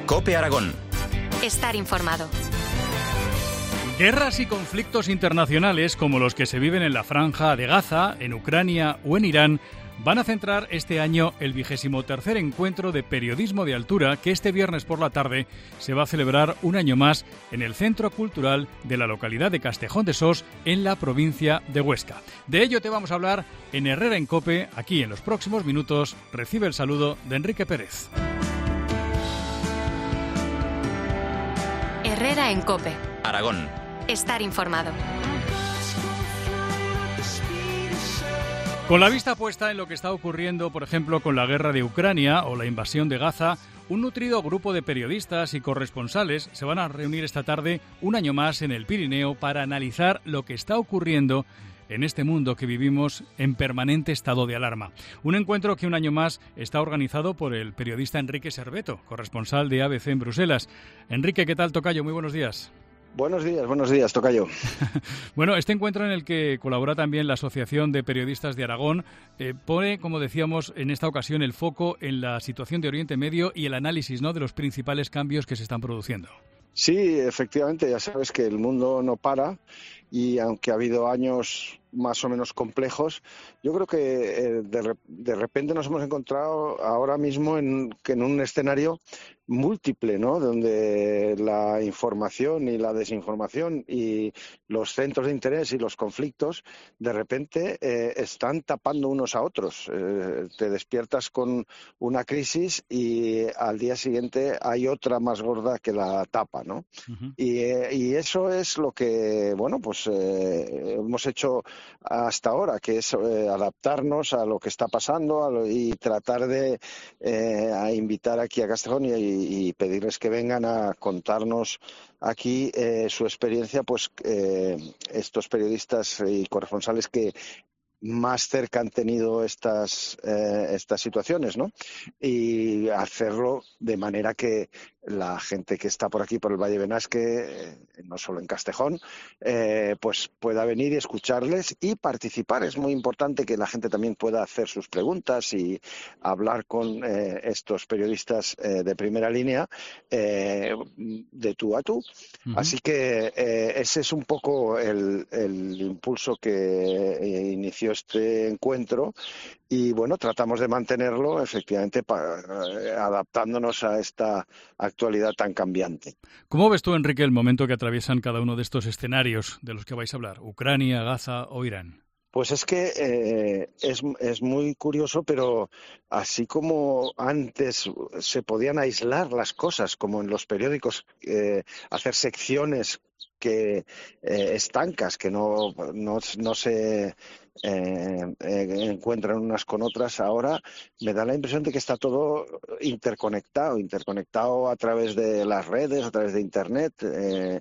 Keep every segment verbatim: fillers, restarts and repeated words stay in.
COPE Aragón. Estar informado. Guerras y conflictos internacionales como los que se viven en la Franja de Gaza, en Ucrania o en Irán van a centrar este año el vigésimo tercer encuentro de periodismo de altura que este viernes por la tarde se va a celebrar un año más en el Centro Cultural de la localidad de Castejón de Sos, en la provincia de Huesca. De ello te vamos a hablar en Herrera en COPE. Aquí en los próximos minutos recibe el saludo de Enrique Pérez. Herrera en COPE. Aragón. Estar informado. Con la vista puesta en lo que está ocurriendo, por ejemplo, con la guerra de Ucrania o la invasión de Gaza, un nutrido grupo de periodistas y corresponsales se van a reunir esta tarde un año más en el Pirineo para analizar lo que está ocurriendo en este mundo que vivimos en permanente estado de alarma. Un encuentro que un año más está organizado por el periodista Enrique Serveto, corresponsal de A B C en Bruselas. Enrique, ¿qué tal, tocayo? Muy buenos días. Buenos días, buenos días, tocayo. Bueno, este encuentro en el que colabora también la Asociación de Periodistas de Aragón eh, pone, como decíamos, en esta ocasión el foco en la situación de Oriente Medio y el análisis, ¿no?, de los principales cambios que se están produciendo. Sí, efectivamente, ya sabes que el mundo no para y aunque ha habido años más o menos complejos, yo creo que eh, de, de repente nos hemos encontrado ahora mismo en, que en un escenario múltiple, ¿no?, donde la información y la desinformación y los centros de interés y los conflictos de repente eh, están tapando unos a otros. Eh, te despiertas con una crisis y al día siguiente hay otra más gorda que la tapa, ¿no? Uh-huh. Y, eh, y eso es lo que, bueno, pues eh, hemos hecho hasta ahora, que es eh, adaptarnos a lo que está pasando a lo, y tratar de eh, a invitar aquí a Castejón y, y pedirles que vengan a contarnos aquí eh, su experiencia, pues eh, estos periodistas y corresponsales que más cerca han tenido estas eh, estas situaciones, ¿no? Y hacerlo de manera que la gente que está por aquí, por el Valle Benasque, eh, no solo en Castejón, eh, pues pueda venir y escucharles y participar. Es muy importante que la gente también pueda hacer sus preguntas y hablar con eh, estos periodistas eh, de primera línea, eh, de tú a tú. Uh-huh. Así que eh, ese es un poco el, el impulso que eh, inició este encuentro y bueno, tratamos de mantenerlo efectivamente para, eh, adaptándonos a esta actualidad tan cambiante. ¿Cómo ves tú, Enrique, el momento que atraviesan cada uno de estos escenarios de los que vais a hablar? ¿Ucrania, Gaza o Irán? Pues es que eh, es, es muy curioso, pero así como antes se podían aislar las cosas, como en los periódicos, eh, hacer secciones que eh, estancas, que no, no, no se eh, eh, encuentran unas con otras, ahora me da la impresión de que está todo interconectado, interconectado a través de las redes, a través de Internet. Eh,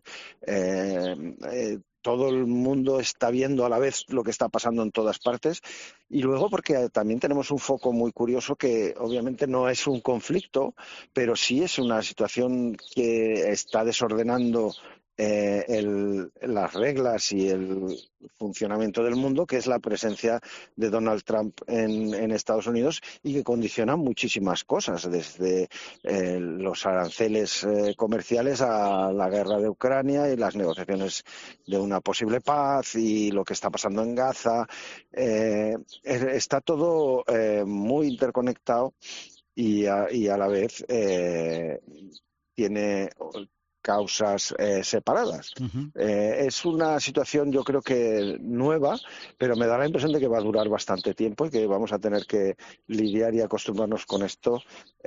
eh, eh, todo el mundo está viendo a la vez lo que está pasando en todas partes y luego porque también tenemos un foco muy curioso que obviamente no es un conflicto, pero sí es una situación que está desordenando Eh, el, las reglas y el funcionamiento del mundo, que es la presencia de Donald Trump en, en Estados Unidos y que condiciona muchísimas cosas, desde eh, los aranceles eh, comerciales a la guerra de Ucrania y las negociaciones de una posible paz y lo que está pasando en Gaza. Eh, está todo eh, muy interconectado y a, y a la vez eh, tiene causas eh, separadas. Uh-huh. Eh, es una situación, yo creo que nueva, pero me da la impresión de que va a durar bastante tiempo y que vamos a tener que lidiar y acostumbrarnos con esto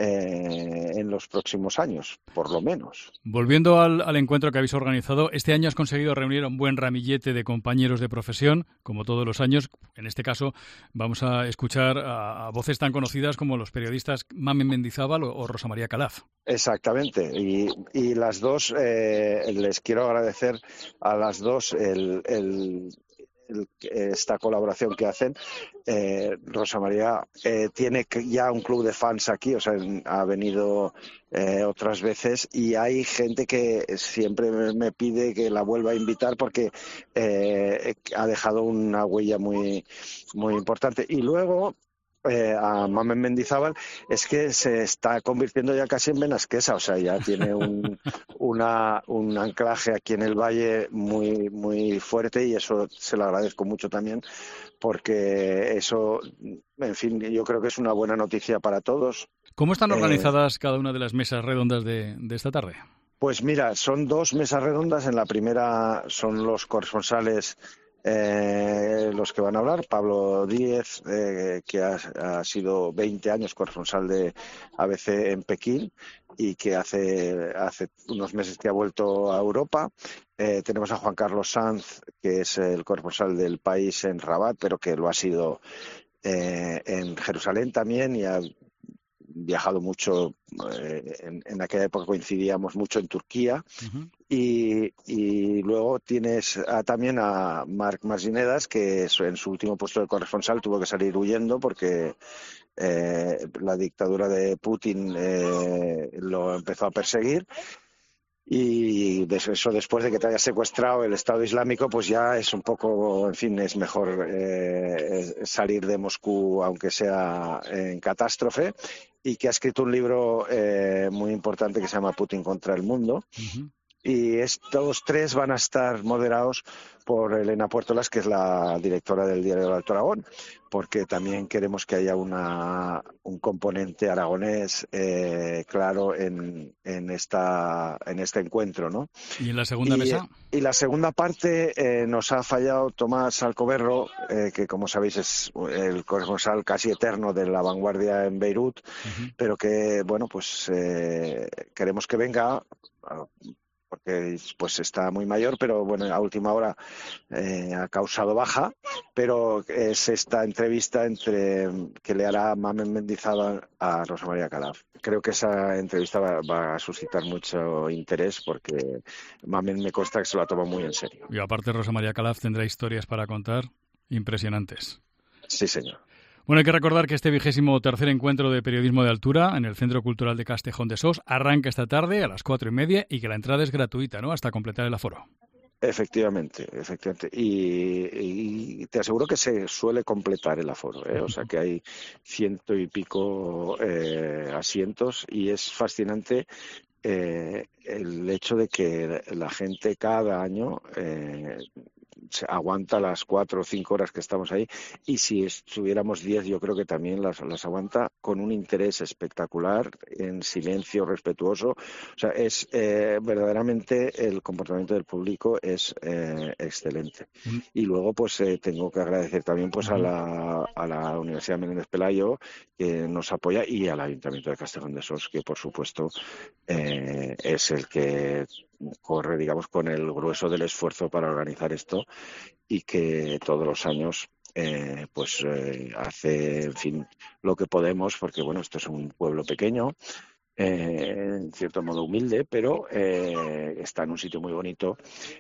eh, en los próximos años, por lo menos. Volviendo al, al encuentro que habéis organizado, este año has conseguido reunir un buen ramillete de compañeros de profesión, como todos los años. En este caso vamos a escuchar a, a voces tan conocidas como los periodistas Mamen Mendizábal o, o Rosa María Calaf. Exactamente, y, y las dos, eh, les quiero agradecer a las dos el, el, el, esta colaboración que hacen. Eh, Rosa María eh, tiene ya un club de fans aquí, o sea, ha venido eh, otras veces y hay gente que siempre me, me pide que la vuelva a invitar porque eh, ha dejado una huella muy, muy importante. Y luego eh, a Mamen Mendizábal es que se está convirtiendo ya casi en Benasquesa, o sea, ya tiene un, una, un anclaje aquí en el valle muy, muy fuerte, y eso se lo agradezco mucho también, porque eso, en fin, yo creo que es una buena noticia para todos. ¿Cómo están organizadas eh, cada una de las mesas redondas de, de esta tarde? Pues mira, son dos mesas redondas. En la primera son los corresponsales eh, los que van a hablar. Pablo Díez, eh, que ha, ha sido veinte años corresponsal de A B C en Pekín y que hace, hace unos meses que ha vuelto a Europa. Eh, tenemos a Juan Carlos Sanz, que es el corresponsal del País en Rabat, pero que lo ha sido eh, en Jerusalén también, y ha viajado mucho, eh, en, en aquella época coincidíamos mucho en Turquía. Uh-huh. y, y luego tienes a, también a Marc Marginedas, que en su último puesto de corresponsal tuvo que salir huyendo porque eh, la dictadura de Putin eh, lo empezó a perseguir. Y eso, después de que te haya secuestrado el Estado Islámico, pues ya es un poco, en fin, es mejor eh, salir de Moscú, aunque sea en catástrofe, y que ha escrito un libro eh, muy importante que se llama Putin contra el mundo. Uh-huh. Y estos tres van a estar moderados por Elena Puertolas, que es la directora del diario del Alto Aragón, porque también queremos que haya una, un componente aragonés eh, claro en, en, esta, en este encuentro, ¿no? ¿Y en la segunda y, mesa? Y la segunda parte eh, nos ha fallado Tomás Alcoberro, eh, que como sabéis es el corresponsal casi eterno de La Vanguardia en Beirut, uh-huh. pero que, bueno, pues eh, queremos que venga, porque pues está muy mayor, pero bueno, a última hora eh, ha causado baja, pero es esta entrevista entre que le hará Mamen Mendizábal a Rosa María Calaf. Creo que esa entrevista va, va a suscitar mucho interés, porque Mamen me consta que se lo toma muy en serio. Y aparte Rosa María Calaf tendrá historias para contar impresionantes. Sí, señor. Bueno, hay que recordar que este vigésimo tercer encuentro de periodismo de altura en el Centro Cultural de Castejón de Sos arranca esta tarde a las cuatro y media y que la entrada es gratuita, ¿no?, hasta completar el aforo. Efectivamente, efectivamente. Y, y te aseguro que se suele completar el aforo, ¿eh? O sea que hay ciento y pico eh, asientos, y es fascinante eh, el hecho de que la gente cada año eh, se aguanta las cuatro o cinco horas que estamos ahí, y si estuviéramos diez yo creo que también las, las aguanta con un interés espectacular, en silencio respetuoso. O sea, es eh, verdaderamente el comportamiento del público es eh, excelente. Mm. Y luego pues eh, tengo que agradecer también pues a la, a la Universidad Menéndez Pelayo, que nos apoya, y al Ayuntamiento de Castejón de Sos, que por supuesto eh, es el que corre, digamos, con el grueso del esfuerzo para organizar esto, y que todos los años eh, pues eh, hace, en fin, lo que podemos, porque bueno, esto es un pueblo pequeño, eh, en cierto modo humilde, pero eh, está en un sitio muy bonito,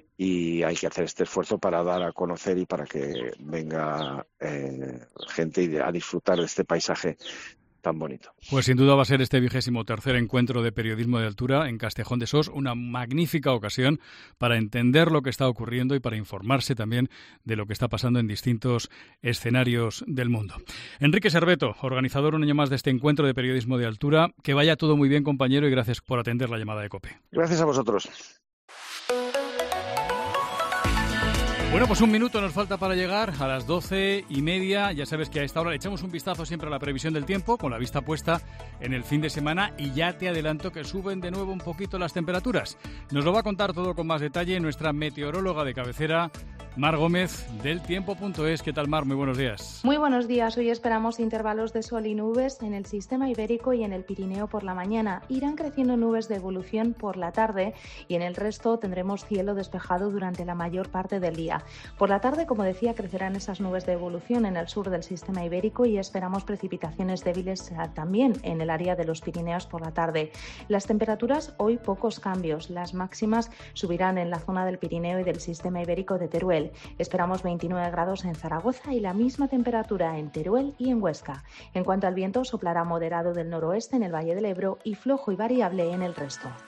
y hay que hacer este esfuerzo para dar a conocer y para que venga eh, gente a disfrutar de este paisaje tan bonito. Pues sin duda va a ser este vigésimo tercer encuentro de periodismo de altura en Castejón de Sos una magnífica ocasión para entender lo que está ocurriendo y para informarse también de lo que está pasando en distintos escenarios del mundo. Enrique Serveto, organizador un año más de este encuentro de periodismo de altura. Que vaya todo muy bien, compañero, y gracias por atender la llamada de COPE. Gracias a vosotros. Bueno, pues un minuto nos falta para llegar a las doce y media. Ya sabes que a esta hora le echamos un vistazo siempre a la previsión del tiempo, con la vista puesta en el fin de semana, y ya te adelanto que suben de nuevo un poquito las temperaturas. Nos lo va a contar todo con más detalle nuestra meteoróloga de cabecera, Mar Gómez, del tiempo punto es. ¿Qué tal, Mar? Muy buenos días. Muy buenos días. Hoy esperamos intervalos de sol y nubes en el sistema ibérico y en el Pirineo por la mañana. Irán creciendo nubes de evolución por la tarde, y en el resto tendremos cielo despejado durante la mayor parte del día. Por la tarde, como decía, crecerán esas nubes de evolución en el sur del sistema ibérico, y esperamos precipitaciones débiles también en el área de los Pirineos por la tarde. Las temperaturas, hoy pocos cambios. Las máximas subirán en la zona del Pirineo y del sistema ibérico de Teruel. Esperamos veintinueve grados en Zaragoza y la misma temperatura en Teruel y en Huesca. En cuanto al viento, soplará moderado del noroeste en el Valle del Ebro y flojo y variable en el resto.